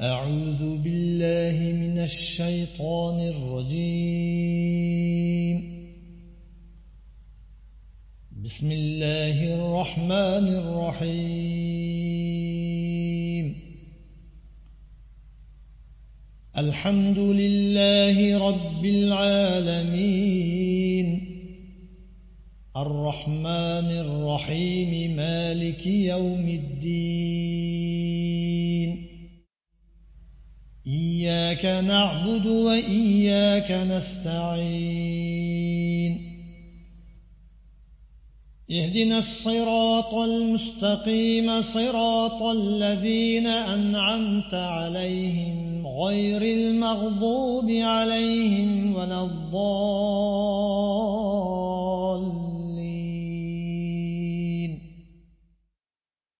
أعوذ بالله من الشيطان الرجيم. بسم الله الرحمن الرحيم. الحمد لله رب العالمين، الرحمن الرحيم، مالك يوم الدين. إياك نعبد وإياك نستعين. اهدنا الصراط المستقيم، صراط الذين أنعمت عليهم غير المغضوب عليهم ولا الضالين.